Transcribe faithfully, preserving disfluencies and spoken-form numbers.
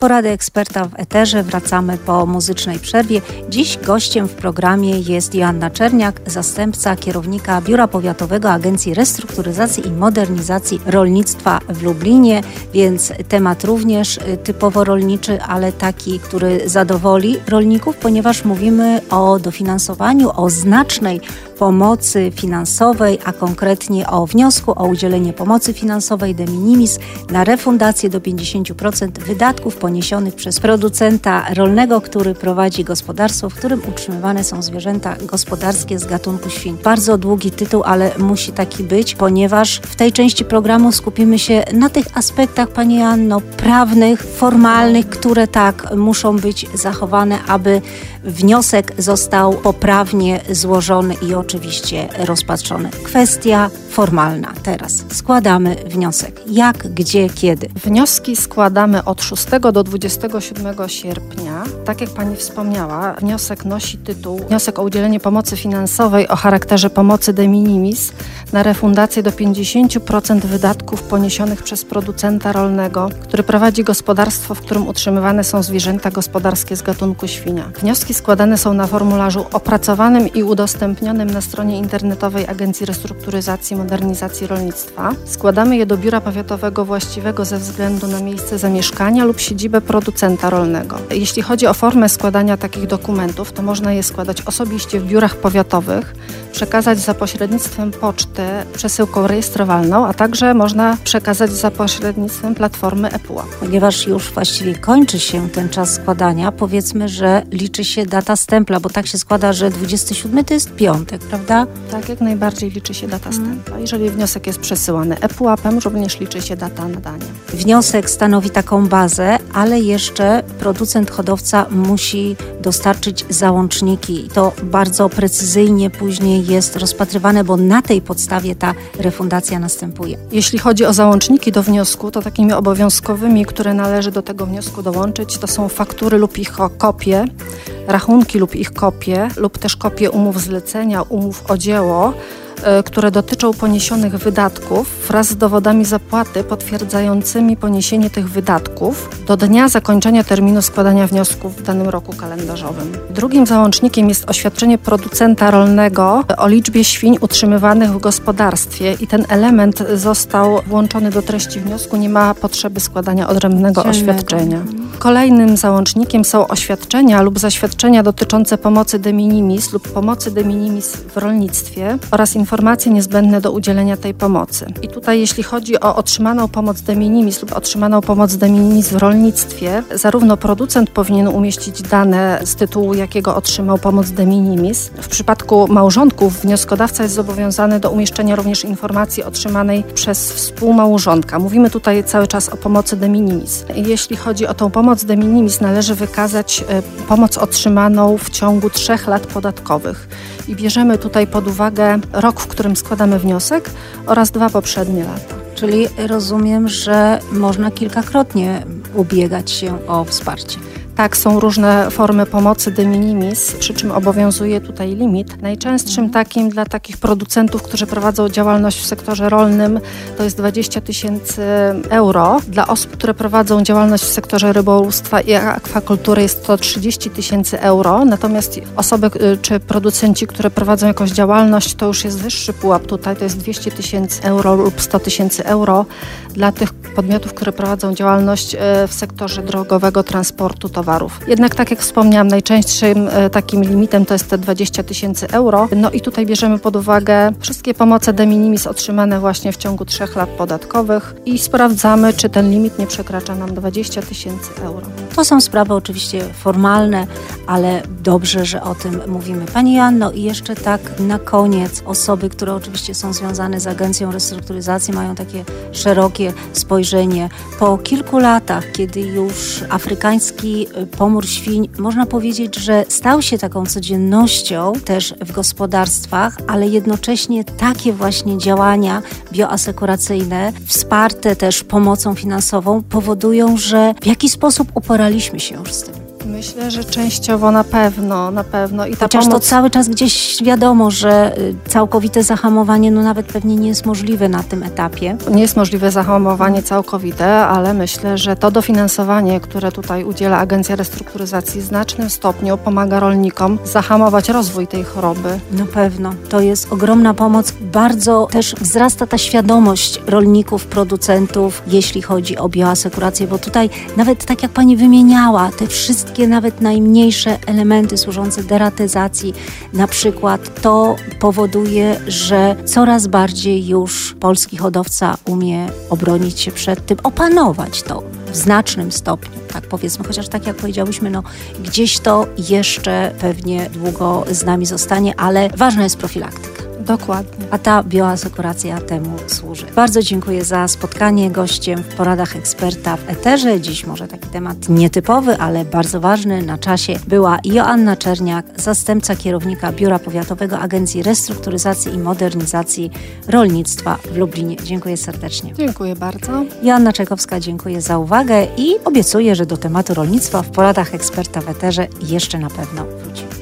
Porady eksperta w eterze. Wracamy po muzycznej przerwie. Dziś gościem w programie jest Joanna Czerniak, zastępca kierownika Biura Powiatowego Agencji Restrukturyzacji i Modernizacji Rolnictwa w Lublinie, więc temat również typowo rolniczy, ale taki, który zadowoli rolników, ponieważ mówimy o dofinansowaniu, o znacznej pomocy finansowej, a konkretnie o wniosku o udzielenie pomocy finansowej de minimis na refundację do pięćdziesiąt procent wydatków poniesionych przez producenta rolnego, który prowadzi gospodarstwo, w którym utrzymywane są zwierzęta gospodarskie z gatunku świń. Bardzo długi tytuł, ale musi taki być, ponieważ w tej części programu skupimy się na tych aspektach, Pani Joanno, prawnych, formalnych, które tak muszą być zachowane, aby wniosek został poprawnie złożony i oczywiście rozpatrzony. Kwestia formalna. Teraz składamy wniosek. Jak, gdzie, kiedy? Wnioski składamy od szóstego do dwudziestego siódmego sierpnia. Tak jak Pani wspomniała, wniosek nosi tytuł Wniosek o udzielenie pomocy finansowej o charakterze pomocy de minimis na refundację do pięćdziesiąt procent wydatków poniesionych przez producenta rolnego, który prowadzi gospodarstwo, w którym utrzymywane są zwierzęta gospodarskie z gatunku świnia. Wnioski składane są na formularzu opracowanym i udostępnionym na stronie internetowej Agencji Restrukturyzacji i Modernizacji Rolnictwa. Składamy je do biura powiatowego właściwego ze względu na miejsce zamieszkania lub siedzibę producenta rolnego. Jeśli chodzi o formę składania takich dokumentów, to można je składać osobiście w biurach powiatowych, przekazać za pośrednictwem poczty przesyłką rejestrowalną, a także można przekazać za pośrednictwem platformy ePUAP. Ponieważ już właściwie kończy się ten czas składania, powiedzmy, że liczy się data stempla, bo tak się składa, że dwudziesty siódmy to jest piątek, prawda? Tak, jak najbardziej liczy się data hmm. stempla. Jeżeli wniosek jest przesyłany ePUAP-em, również liczy się data nadania. Wniosek stanowi taką bazę, ale jeszcze producent, hodowca musi dostarczyć załączniki. I to bardzo precyzyjnie później jest rozpatrywane, bo na tej podstawie ta refundacja następuje. Jeśli chodzi o załączniki do wniosku, to takimi obowiązkowymi, które należy do tego wniosku dołączyć, to są faktury lub ich kopie, rachunki lub ich kopie, lub też kopie umów zlecenia, umów o dzieło, które dotyczą poniesionych wydatków wraz z dowodami zapłaty potwierdzającymi poniesienie tych wydatków do dnia zakończenia terminu składania wniosków w danym roku kalendarzowym. Drugim załącznikiem jest oświadczenie producenta rolnego o liczbie świń utrzymywanych w gospodarstwie i ten element został włączony do treści wniosku, nie ma potrzeby składania odrębnego oświadczenia. Kolejnym załącznikiem są oświadczenia lub zaświadczenia dotyczące pomocy de minimis lub pomocy de minimis w rolnictwie oraz informacje niezbędne do udzielenia tej pomocy. I tutaj jeśli chodzi o otrzymaną pomoc de minimis lub otrzymaną pomoc de minimis w rolnictwie, zarówno producent powinien umieścić dane z tytułu, jakiego otrzymał pomoc de minimis. W przypadku małżonków wnioskodawca jest zobowiązany do umieszczenia również informacji otrzymanej przez współmałżonka. Mówimy tutaj cały czas o pomocy de minimis. Jeśli chodzi o tą pomoc de minimis, należy wykazać y, pomoc otrzymaną w ciągu trzech lat podatkowych. I bierzemy tutaj pod uwagę rok, w którym składamy wniosek oraz dwa poprzednie lata. Czyli rozumiem, że można kilkakrotnie ubiegać się o wsparcie. Tak, są różne formy pomocy de minimis, przy czym obowiązuje tutaj limit. Najczęstszym takim dla takich producentów, którzy prowadzą działalność w sektorze rolnym, to jest dwadzieścia tysięcy euro. Dla osób, które prowadzą działalność w sektorze rybołówstwa i akwakultury jest to trzydzieści tysięcy euro. Natomiast osoby czy producenci, które prowadzą jakąś działalność, to już jest wyższy pułap tutaj, to jest dwieście tysięcy euro lub sto tysięcy euro dla tych podmiotów, które prowadzą działalność w sektorze drogowego transportu towarów. Jednak tak jak wspomniałam, najczęstszym takim limitem to jest te dwadzieścia tysięcy euro. No i tutaj bierzemy pod uwagę wszystkie pomoce de minimis otrzymane właśnie w ciągu trzech lat podatkowych i sprawdzamy, czy ten limit nie przekracza nam dwadzieścia tysięcy euro. To są sprawy oczywiście formalne, ale dobrze, że o tym mówimy. Pani Joanno, i jeszcze tak na koniec, osoby, które oczywiście są związane z Agencją Restrukturyzacji, mają takie szerokie spojrzenie. Po kilku latach, kiedy już afrykański pomór świń, można powiedzieć, że stał się taką codziennością też w gospodarstwach, ale jednocześnie takie właśnie działania bioasekuracyjne, wsparte też pomocą finansową, powodują, że w jakiś sposób uporaliśmy się już z tym. Myślę, że częściowo na pewno, na pewno. I ta Chociaż pomoc... to cały czas gdzieś wiadomo, że całkowite zahamowanie no nawet pewnie nie jest możliwe na tym etapie. Nie jest możliwe zahamowanie całkowite, ale myślę, że to dofinansowanie, które tutaj udziela Agencja Restrukturyzacji, w znacznym stopniu pomaga rolnikom zahamować rozwój tej choroby. No pewno. To jest ogromna pomoc. Bardzo też wzrasta ta świadomość rolników, producentów, jeśli chodzi o bioasekurację, bo tutaj nawet tak jak Pani wymieniała, te wszystkie nawet najmniejsze elementy służące deratyzacji, na przykład to powoduje, że coraz bardziej już polski hodowca umie obronić się przed tym, opanować to w znacznym stopniu, tak powiedzmy, chociaż tak jak powiedziałyśmy, no gdzieś to jeszcze pewnie długo z nami zostanie, ale ważna jest profilaktyka. Dokładnie. A ta bioasekuracja temu służy. Bardzo dziękuję za spotkanie. Gościem w Poradach Eksperta w Eterze. Dziś może taki temat nietypowy, ale bardzo ważny, na czasie, była Joanna Czerniak, zastępca kierownika Biura Powiatowego Agencji Restrukturyzacji i Modernizacji Rolnictwa w Lublinie. Dziękuję serdecznie. Dziękuję bardzo. Joanna Czajkowska, dziękuję za uwagę i obiecuję, że do tematu rolnictwa w Poradach Eksperta w Eterze jeszcze na pewno wrócimy.